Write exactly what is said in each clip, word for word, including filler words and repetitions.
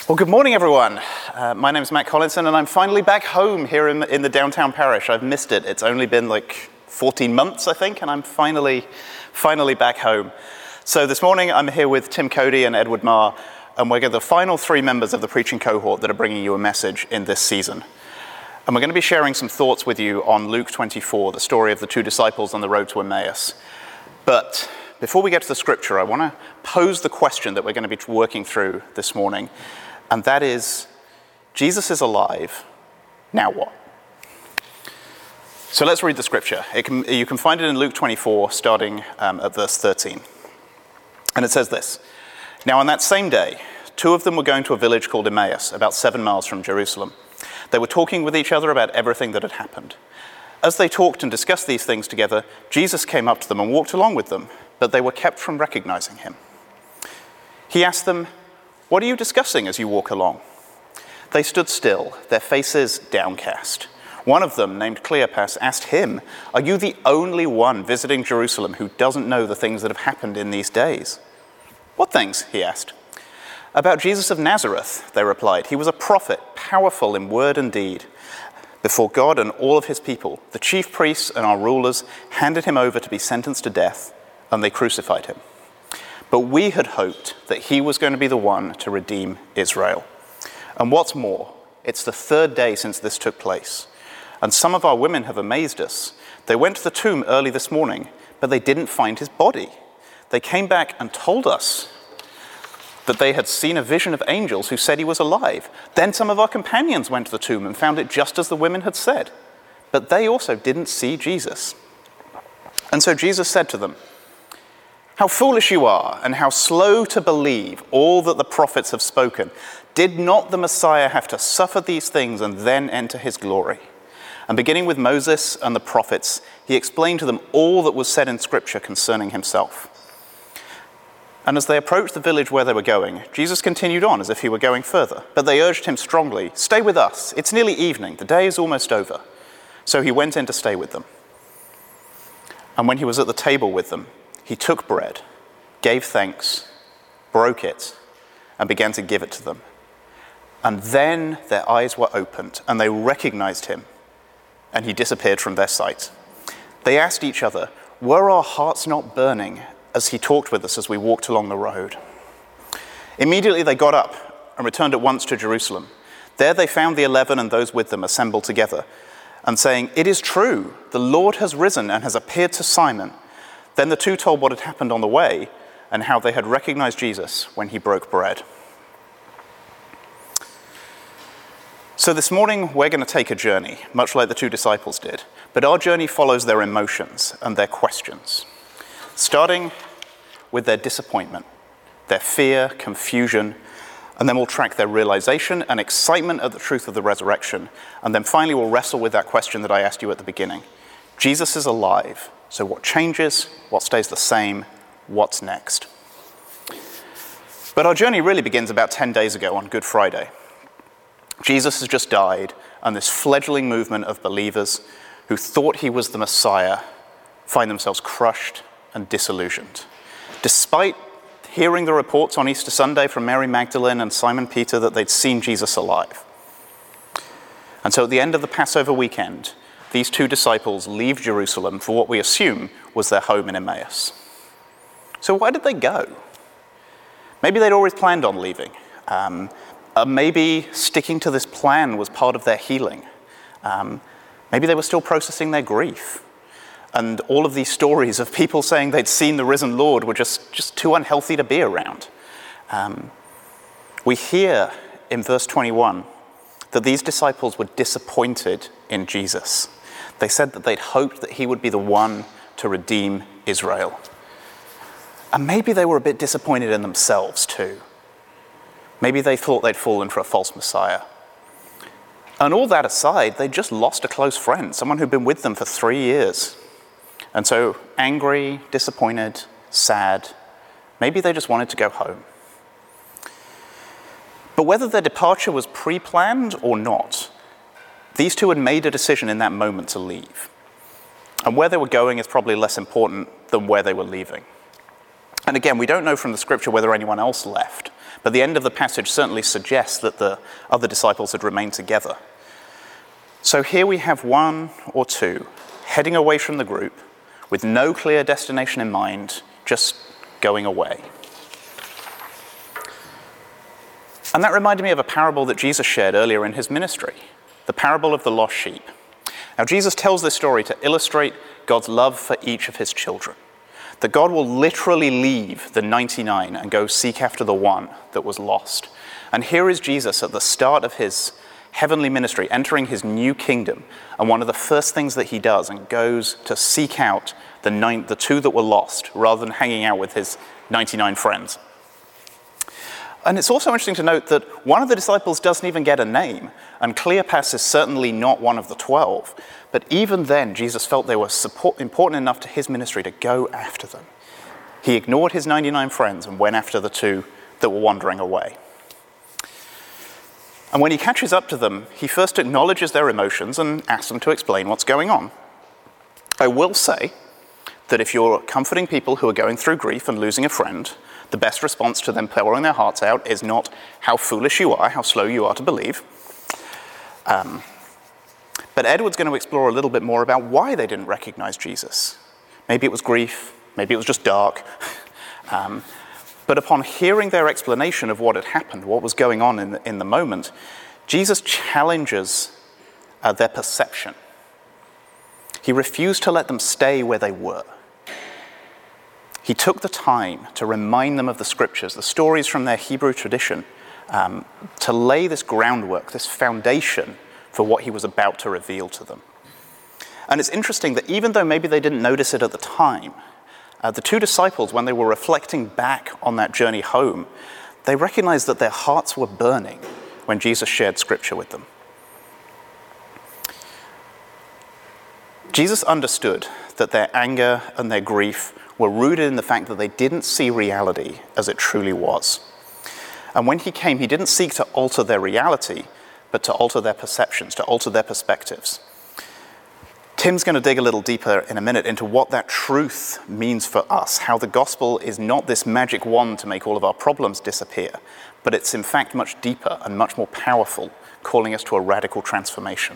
Well, good morning, everyone. Uh, my name is Matt Collinson, and I'm finally back home here in, in the downtown parish. I've missed it. It's only been like fourteen months, I think, and I'm finally, finally back home. So this morning, I'm here with Tim Cody and Edward Marr, and we're the final three members of the preaching cohort that are bringing you a message in this season. And we're going to be sharing some thoughts with you on Luke twenty-four, the story of the two disciples on the road to Emmaus. But before we get to the scripture, I want to pose the question that we're going to be working through this morning. And that is, Jesus is alive, now what? So let's read the scripture. It can, you can find it in Luke twenty-four, starting um, at verse thirteen. And it says this: Now on that same day, two of them were going to a village called Emmaus, about seven miles from Jerusalem. They were talking with each other about everything that had happened. As they talked and discussed these things together, Jesus came up to them and walked along with them, but they were kept from recognizing him. He asked them, "What are you discussing as you walk along?" They stood still, their faces downcast. One of them, named Cleopas, asked him, "Are you the only one visiting Jerusalem who doesn't know the things that have happened in these days?" "What things?" he asked. "About Jesus of Nazareth," they replied. "He was a prophet, powerful in word and deed. Before God and all of his people, the chief priests and our rulers handed him over to be sentenced to death, and they crucified him. But we had hoped that he was going to be the one to redeem Israel. And what's more, it's the third day since this took place. And some of our women have amazed us. They went to the tomb early this morning, but they didn't find his body. They came back and told us that they had seen a vision of angels who said he was alive. Then some of our companions went to the tomb and found it just as the women had said. But they also didn't see Jesus." And so Jesus said to them, "How foolish you are, and how slow to believe all that the prophets have spoken. Did not the Messiah have to suffer these things and then enter his glory?" And beginning with Moses and the prophets, he explained to them all that was said in Scripture concerning himself. And as they approached the village where they were going, Jesus continued on as if he were going further. But they urged him strongly, "Stay with us. It's nearly evening. The day is almost over." So he went in to stay with them. And when he was at the table with them, he took bread, gave thanks, broke it, and began to give it to them. And then their eyes were opened, and they recognized him, and he disappeared from their sight. They asked each other, "Were our hearts not burning as he talked with us as we walked along the road?" Immediately they got up and returned at once to Jerusalem. There they found the eleven and those with them assembled together, and saying, "It is true, the Lord has risen and has appeared to Simon." Then the two told what had happened on the way and how they had recognized Jesus when he broke bread. So this morning we're going to take a journey, much like the two disciples did, but our journey follows their emotions and their questions, starting with their disappointment, their fear, confusion, and then we'll track their realization and excitement at the truth of the resurrection, and then finally we'll wrestle with that question that I asked you at the beginning. Jesus is alive. So what changes? What stays the same? What's next? But our journey really begins about ten days ago on Good Friday. Jesus has just died, and this fledgling movement of believers who thought he was the Messiah find themselves crushed and disillusioned. Despite hearing the reports on Easter Sunday from Mary Magdalene and Simon Peter that they'd seen Jesus alive. And so at the end of the Passover weekend, these two disciples leave Jerusalem for what we assume was their home in Emmaus. So why did they go? Maybe they'd always planned on leaving. Um, uh, maybe sticking to this plan was part of their healing. Um, maybe they were still processing their grief. And all of these stories of people saying they'd seen the risen Lord were just, just too unhealthy to be around. Um, we hear in verse twenty-one that these disciples were disappointed in Jesus. They said that they'd hoped that he would be the one to redeem Israel. And maybe they were a bit disappointed in themselves too. Maybe they thought they'd fallen for a false Messiah. And all that aside, they just lost a close friend, someone who'd been with them for three years. And so angry, disappointed, sad, maybe they just wanted to go home. But whether their departure was pre-planned or not, these two had made a decision in that moment to leave. And where they were going is probably less important than where they were leaving. And again, we don't know from the scripture whether anyone else left, But the end of the passage certainly suggests that the other disciples had remained together. So here we have one or two heading away from the group with no clear destination in mind, just going away. And that reminded me of a parable that Jesus shared earlier in his ministry, the parable of the lost sheep. Now, Jesus tells this story to illustrate God's love for each of his children, that God will literally leave the ninety-nine and go seek after the one that was lost. And here is Jesus at the start of his heavenly ministry, entering his new kingdom, and one of the first things that he does and goes to seek out the, nine, the two that were lost, rather than hanging out with his ninety-nine friends. And it's also interesting to note that one of the disciples doesn't even get a name, and Cleopas is certainly not one of the twelve. But even then, Jesus felt they were support, important enough to his ministry to go after them. He ignored his ninety-nine friends and went after the two that were wandering away. And when he catches up to them, he first acknowledges their emotions and asks them to explain what's going on. I will say that if you're comforting people who are going through grief and losing a friend, the best response to them pouring their hearts out is not how foolish you are, how slow you are to believe. Um, but Edward's going to explore a little bit more about why they didn't recognize Jesus. Maybe it was grief, maybe it was just dark. Um, but upon hearing their explanation of what had happened, what was going on in the, in the moment, Jesus challenges uh, their perception. He refused to let them stay where they were. He took the time to remind them of the scriptures, the stories from their Hebrew tradition, um, to lay this groundwork, this foundation for what he was about to reveal to them. And it's interesting that even though maybe they didn't notice it at the time, uh, the two disciples, when they were reflecting back on that journey home, they recognized that their hearts were burning when Jesus shared scripture with them. Jesus understood that their anger and their grief were rooted in the fact that they didn't see reality as it truly was. And when he came, he didn't seek to alter their reality, but to alter their perceptions, to alter their perspectives. Tim's going to dig a little deeper in a minute into what that truth means for us, how the gospel is not this magic wand to make all of our problems disappear, but it's in fact much deeper and much more powerful, calling us to a radical transformation.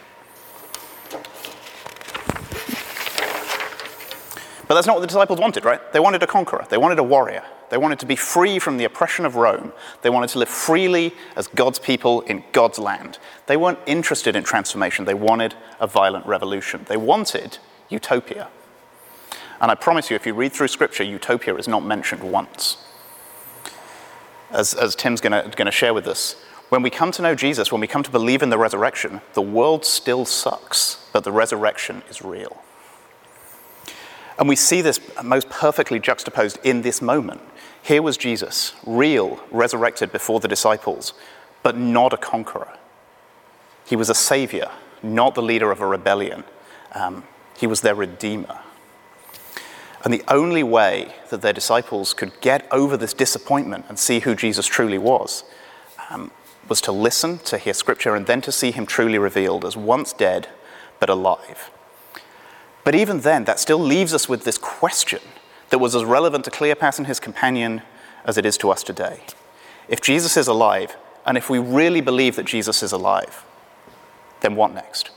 But that's not what the disciples wanted, right? They wanted a conqueror. They wanted a warrior. They wanted to be free from the oppression of Rome. They wanted to live freely as God's people in God's land. They weren't interested in transformation. They wanted a violent revolution. They wanted utopia. And I promise you, if you read through Scripture, utopia is not mentioned once. As, as Tim's going to share with us, when we come to know Jesus, when we come to believe in the resurrection, the world still sucks, but the resurrection is real. And we see this most perfectly juxtaposed in this moment. Here was Jesus, real, resurrected before the disciples, but not a conqueror. He was a savior, not the leader of a rebellion. Um, he was their redeemer. And the only way that their disciples could get over this disappointment and see who Jesus truly was, um, was to listen, to hear scripture, and then to see him truly revealed as once dead, but alive. But even then, that still leaves us with this question that was as relevant to Cleopas and his companion as it is to us today. If Jesus is alive, and if we really believe that Jesus is alive, then what next?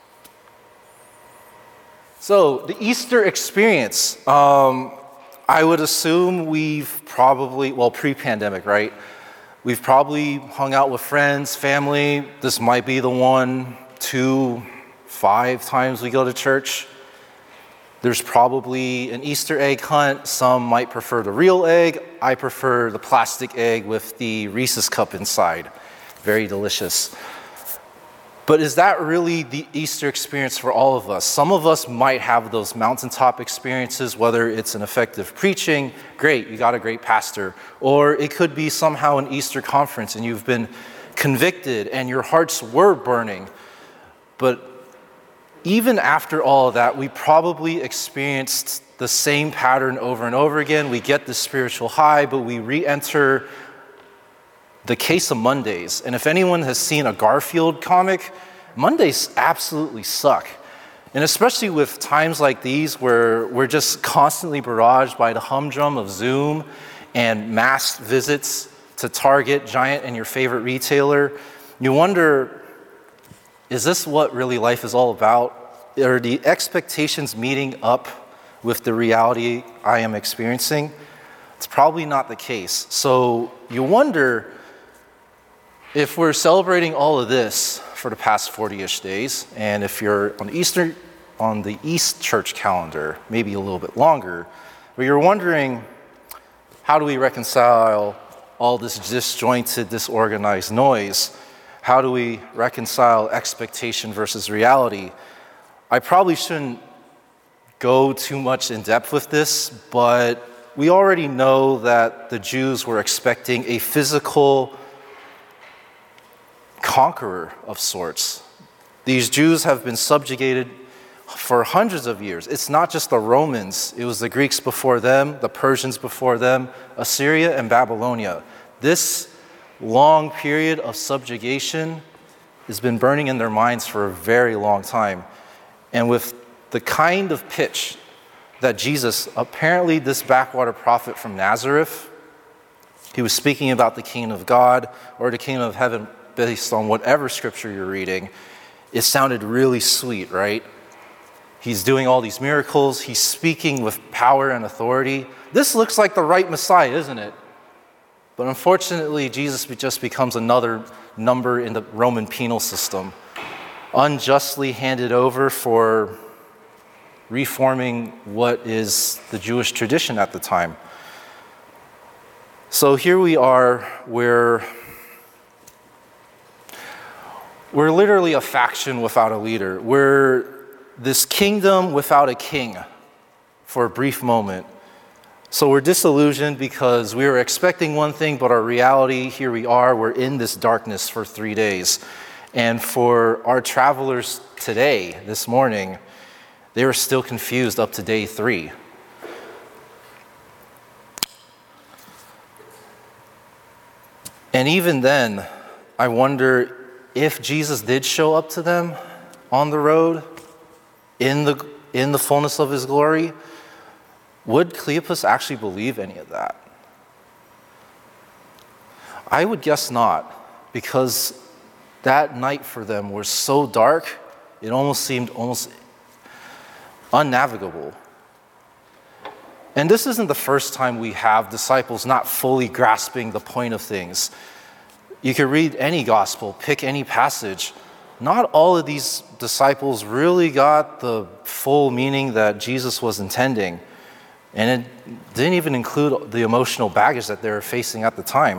So, the Easter experience, um, I would assume we've probably, well, pre-pandemic, right? We've probably hung out with friends, family. This might be the one, two, five times we go to church. There's probably an Easter egg hunt. Some might prefer the real egg. I prefer the plastic egg with the Reese's cup inside. Very delicious. But is that really the Easter experience for all of us? Some of us might have those mountaintop experiences, whether it's an effective preaching, great, you got a great pastor. Or it could be somehow an Easter conference and you've been convicted and your hearts were burning. But even after all of that, we probably experienced the same pattern over and over again. We get the spiritual high, but we re-enter the case of Mondays. And if anyone has seen a Garfield comic, Mondays absolutely suck. And especially with times like these where we're just constantly barraged by the humdrum of Zoom and mass visits to Target, Giant, and your favorite retailer, you wonder, is this what really life is all about? Are the expectations meeting up with the reality I am experiencing? It's probably not the case. So you wonder if we're celebrating all of this for the past forty-ish days, and if you're on Easter, on the East Church calendar, maybe a little bit longer, but you're wondering, how do we reconcile all this disjointed, disorganized noise? How do we reconcile expectation versus reality? I probably shouldn't go too much in depth with this, but we already know that the Jews were expecting a physical conqueror of sorts. These Jews have been subjugated for hundreds of years. It's not just the Romans, it was the Greeks before them, the Persians before them, Assyria and Babylonia. This long period of subjugation has been burning in their minds for a very long time. And with the kind of pitch that Jesus, apparently this backwater prophet from Nazareth, he was speaking about the kingdom of God or the kingdom of heaven based on whatever scripture you're reading, it sounded really sweet, right? He's doing all these miracles. He's speaking with power and authority. This looks like the right Messiah, isn't it? But unfortunately, Jesus just becomes another number in the Roman penal system, unjustly handed over for reforming what is the Jewish tradition at the time. So here we are, where we're literally a faction without a leader. We're this kingdom without a king for a brief moment. So we're disillusioned because we were expecting one thing, but our reality, here we are, we're in this darkness for three days. And for our travelers today, this morning, they were still confused up to day three. And even then, I wonder if Jesus did show up to them on the road, in the in the fullness of his glory, would Cleopas actually believe any of that? I would guess not, because that night for them was so dark, it almost seemed almost unnavigable. And this isn't the first time we have disciples not fully grasping the point of things. You could read any gospel, pick any passage. Not all of these disciples really got the full meaning that Jesus was intending. And it didn't even include the emotional baggage that they were facing at the time.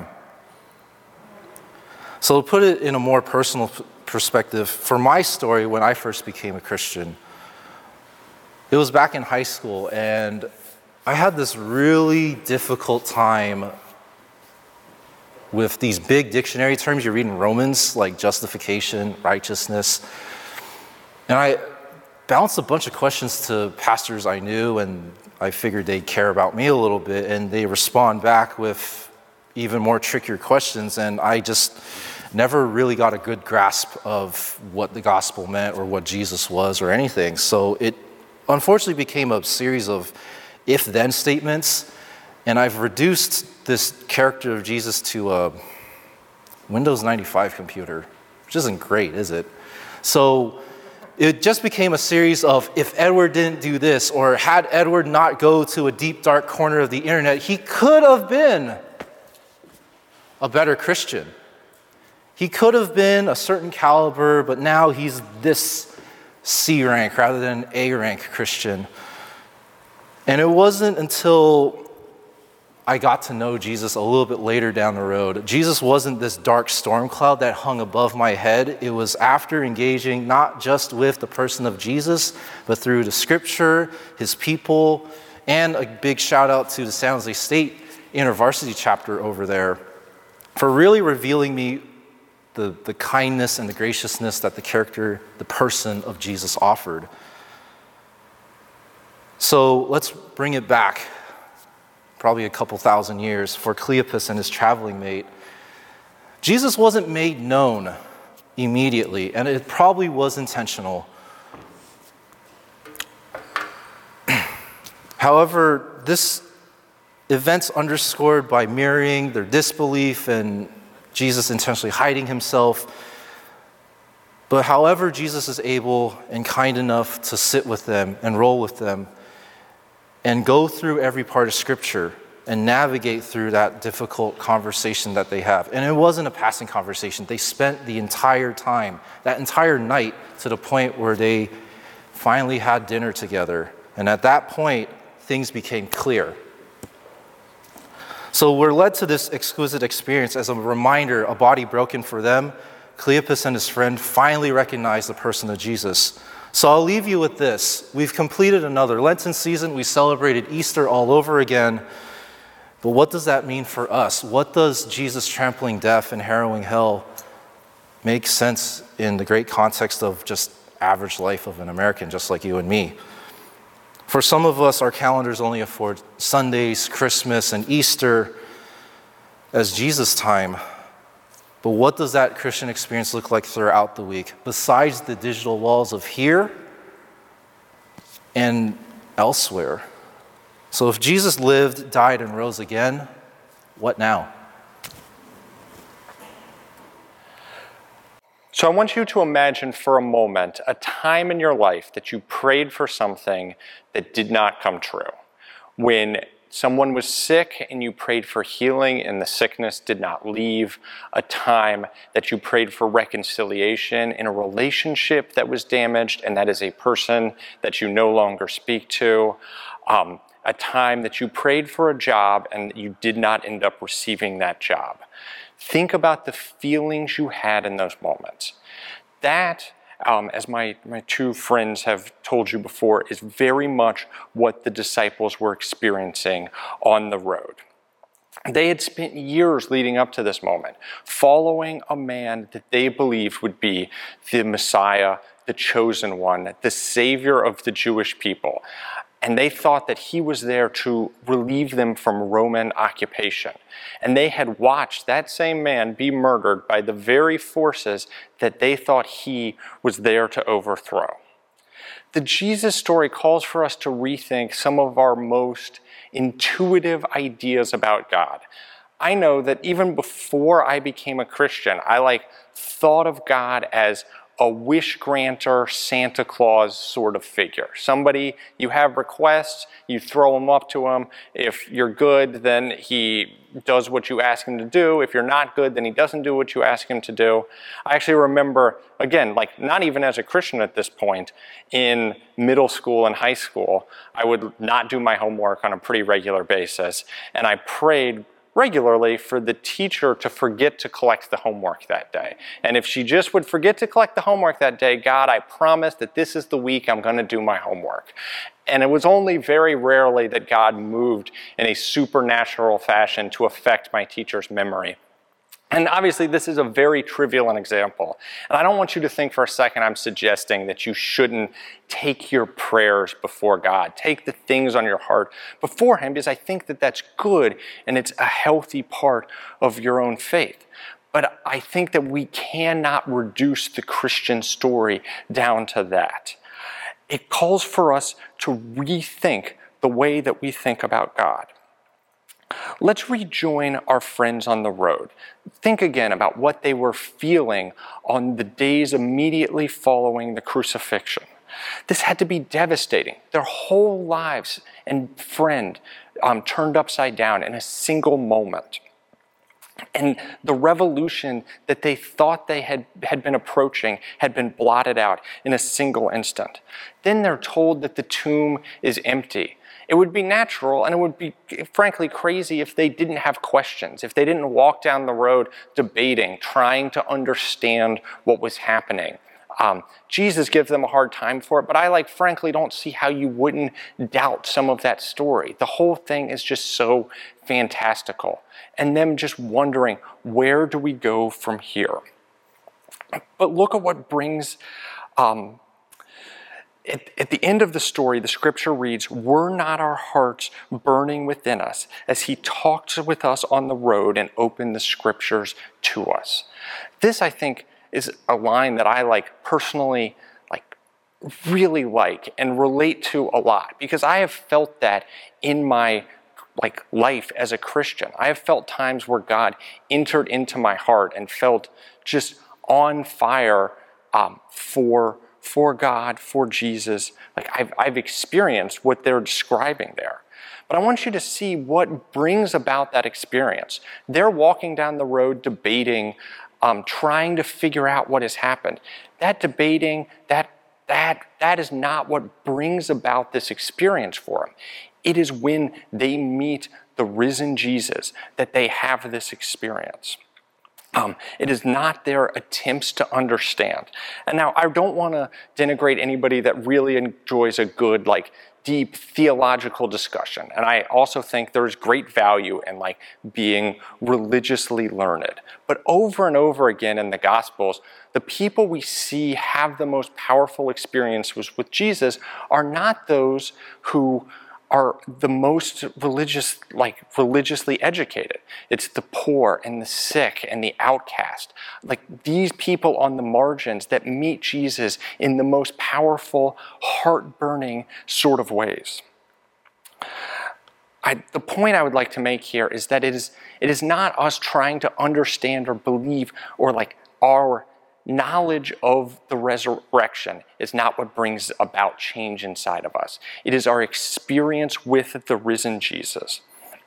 So to put it in a more personal perspective, for my story when I first became a Christian, it was back in high school, and I had this really difficult time with these big dictionary terms you read in Romans, like justification, righteousness. And I bounced a bunch of questions to pastors I knew, and I figured they'd care about me a little bit, and they respond back with even more trickier questions, and I just never really got a good grasp of what the gospel meant or what Jesus was or anything. So it unfortunately became a series of if-then statements, and I've reduced this character of Jesus to a Windows ninety-five computer, which isn't great, is it? So it just became a series of, if Edward didn't do this, or had Edward not go to a deep, dark corner of the internet, he could have been a better Christian. He could have been a certain caliber, but now he's this C rank rather than A rank Christian. And it wasn't until I got to know Jesus a little bit later down the road. Jesus wasn't this dark storm cloud that hung above my head. It was after engaging not just with the person of Jesus, but through the scripture, his people, and a big shout out to the San Jose State InterVarsity chapter over there for really revealing me the, the kindness and the graciousness that the character, the person of Jesus offered. So let's bring it back probably a couple thousand years for Cleopas and his traveling mate. Jesus wasn't made known immediately, and it probably was intentional. However, this events underscored by mirroring their disbelief and Jesus intentionally hiding himself. But however Jesus is able and kind enough to sit with them and roll with them and go through every part of Scripture and navigate through that difficult conversation that they have. And it wasn't a passing conversation. They spent the entire time, that entire night, to the point where they finally had dinner together. And at that point, things became clear. So we're led to this exquisite experience as a reminder, a body broken for them. Cleopas and his friend finally recognized the person of Jesus. So I'll leave you with this. We've completed another Lenten season. We celebrated Easter all over again. But what does that mean for us? What does Jesus trampling death and harrowing hell make sense in the great context of just average life of an American, just like you and me? For some of us, our calendars only afford Sundays, Christmas, and Easter as Jesus time. But what does that Christian experience look like throughout the week, besides the digital walls of here and elsewhere? So if Jesus lived, died, and rose again, what now? So I want you to imagine for a moment a time in your life that you prayed for something that did not come true. When someone was sick and you prayed for healing and the sickness did not leave. A time that you prayed for reconciliation in a relationship that was damaged and that is a person that you no longer speak to. Um, a time that you prayed for a job and you did not end up receiving that job. Think about the feelings you had in those moments. That, um, as my, my two friends have told you before, is very much what the disciples were experiencing on the road. They had spent years leading up to this moment, following a man that they believed would be the Messiah, the chosen one, the Savior of the Jewish people. And they thought that he was there to relieve them from Roman occupation. And they had watched that same man be murdered by the very forces that they thought he was there to overthrow. The Jesus story calls for us to rethink some of our most intuitive ideas about God. I know that even before I became a Christian, I like thought of God as a wish granter, Santa Claus sort of figure. Somebody, you have requests, you throw them up to him. If you're good, then he does what you ask him to do. If you're not good, then he doesn't do what you ask him to do. I actually remember, again, like not even as a Christian at this point, in middle school and high school, I would not do my homework on a pretty regular basis. And I prayed regularly for the teacher to forget to collect the homework that day. And if she just would forget to collect the homework that day, God, I promise that this is the week I'm going to do my homework. And it was only very rarely that God moved in a supernatural fashion to affect my teacher's memory. And obviously, this is a very trivial an example. And I don't want you to think for a second I'm suggesting that you shouldn't take your prayers before God. Take the things on your heart before Him, because I think that that's good and it's a healthy part of your own faith. But I think that we cannot reduce the Christian story down to that. It calls for us to rethink the way that we think about God. Let's rejoin our friends on the road. Think again about what they were feeling on the days immediately following the crucifixion. This had to be devastating. Their whole lives and friend um, turned upside down in a single moment. And the revolution that they thought they had, had been approaching had been blotted out in a single instant. Then they're told that the tomb is empty. It would be natural and it would be, frankly, crazy if they didn't have questions, if they didn't walk down the road debating, trying to understand what was happening. Um, Jesus gives them a hard time for it, but I, like, frankly, don't see how you wouldn't doubt some of that story. The whole thing is just so fantastical. And them just wondering, where do we go from here? But look at what brings... Um, At, at the end of the story, the scripture reads, "Were not our hearts burning within us as he talked with us on the road and opened the scriptures to us?" This, I think, is a line that I like personally, like really like and relate to a lot, because I have felt that in my like life as a Christian. I have felt times where God entered into my heart and felt just on fire um, for, for God, for Jesus. Like I've, I've experienced what they're describing there. But I want you to see what brings about that experience. They're walking down the road debating, um, trying to figure out what has happened. That debating, that, that, that is not what brings about this experience for them. It is when they meet the risen Jesus that they have this experience. Um, it is not their attempts to understand. And now I don't want to denigrate anybody that really enjoys a good, like, deep theological discussion. And I also think there's great value in like being religiously learned. But over and over again in the Gospels, the people we see have the most powerful experiences with Jesus are not those who are the most religious, like religiously educated. It's the poor and the sick and the outcast. Like these people on the margins that meet Jesus in the most powerful, heart-burning sort of ways. I, the point I would like to make here is that it is, it is not us trying to understand or believe or like our knowledge of the resurrection is not what brings about change inside of us. It is our experience with the risen Jesus.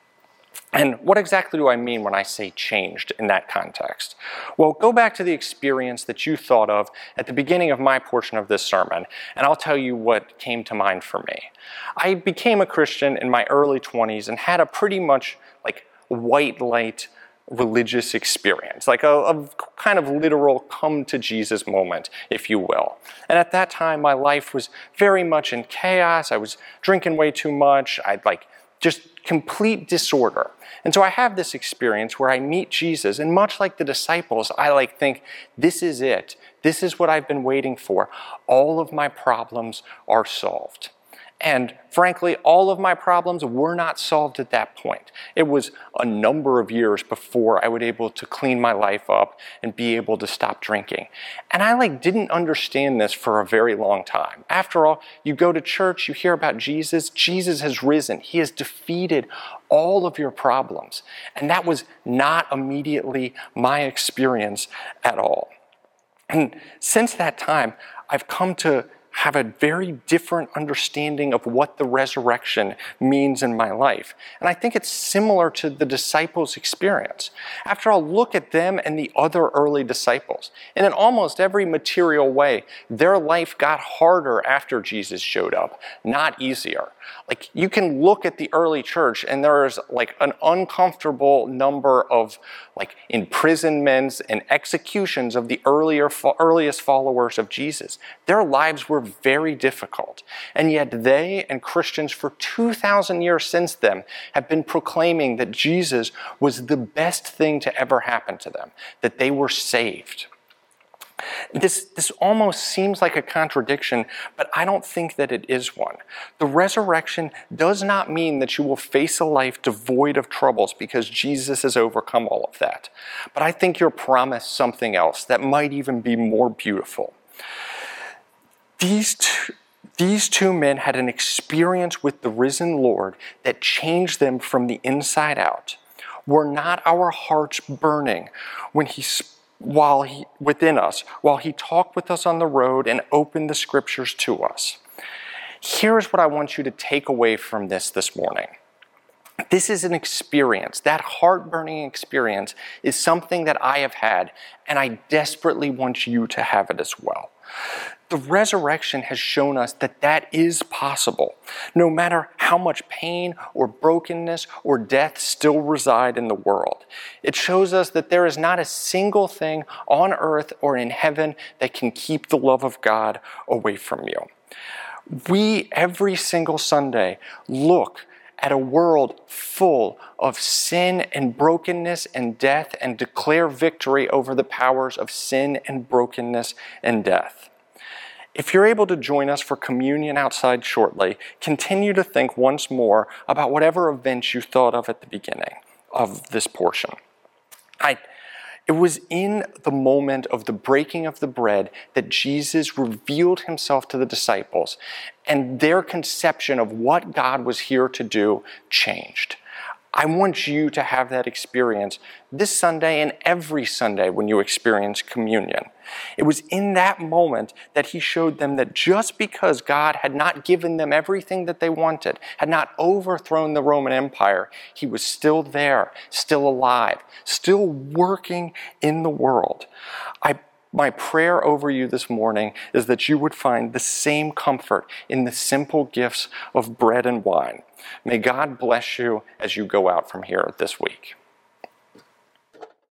And what exactly do I mean when I say changed in that context? Well, go back to the experience that you thought of at the beginning of my portion of this sermon, and I'll tell you what came to mind for me. I became a Christian in my early twenties and had a pretty much like white light religious experience, like a, a kind of literal come to Jesus moment, if you will. And at that time, my life was very much in chaos. I was drinking way too much. I'd like just complete disorder. And so I have this experience where I meet Jesus, and much like the disciples, I like think, this is it. This is what I've been waiting for. All of my problems are solved. And frankly, all of my problems were not solved at that point. It was a number of years before I was able to clean my life up and be able to stop drinking. And I like didn't understand this for a very long time. After all, you go to church, you hear about Jesus. Jesus has risen. He has defeated all of your problems. And that was not immediately my experience at all. And since that time, I've come to have a very different understanding of what the resurrection means in my life. And I think it's similar to the disciples' experience. After all, look at them and the other early disciples. And in almost every material way, their life got harder after Jesus showed up, not easier. Like you can look at the early church and there's like an uncomfortable number of like imprisonments and executions of the earlier, earliest followers of Jesus. Their lives were very difficult. And yet they and Christians for two thousand years since then have been proclaiming that Jesus was the best thing to ever happen to them, that they were saved. This, this almost seems like a contradiction, but I don't think that it is one. The resurrection does not mean that you will face a life devoid of troubles because Jesus has overcome all of that. But I think you're promised something else that might even be more beautiful. These two, these two men had an experience with the risen Lord that changed them from the inside out. Were not our hearts burning when he spoke? While he, within us, while he talked with us on the road and opened the scriptures to us. Here's what I want you to take away from this this morning. This is an experience. That heart-burning experience is something that I have had, and I desperately want you to have it as well. The resurrection has shown us that that is possible, no matter how much pain or brokenness or death still reside in the world. It shows us that there is not a single thing on earth or in heaven that can keep the love of God away from you. We, every single Sunday, look at a world full of sin and brokenness and death and declare victory over the powers of sin and brokenness and death. If you're able to join us for communion outside shortly, continue to think once more about whatever events you thought of at the beginning of this portion. I, it was in the moment of the breaking of the bread that Jesus revealed himself to the disciples, and their conception of what God was here to do changed. I want you to have that experience this Sunday and every Sunday when you experience communion. It was in that moment that he showed them that just because God had not given them everything that they wanted, had not overthrown the Roman Empire, he was still there, still alive, still working in the world. I My prayer over you this morning is that you would find the same comfort in the simple gifts of bread and wine. May God bless you as you go out from here this week.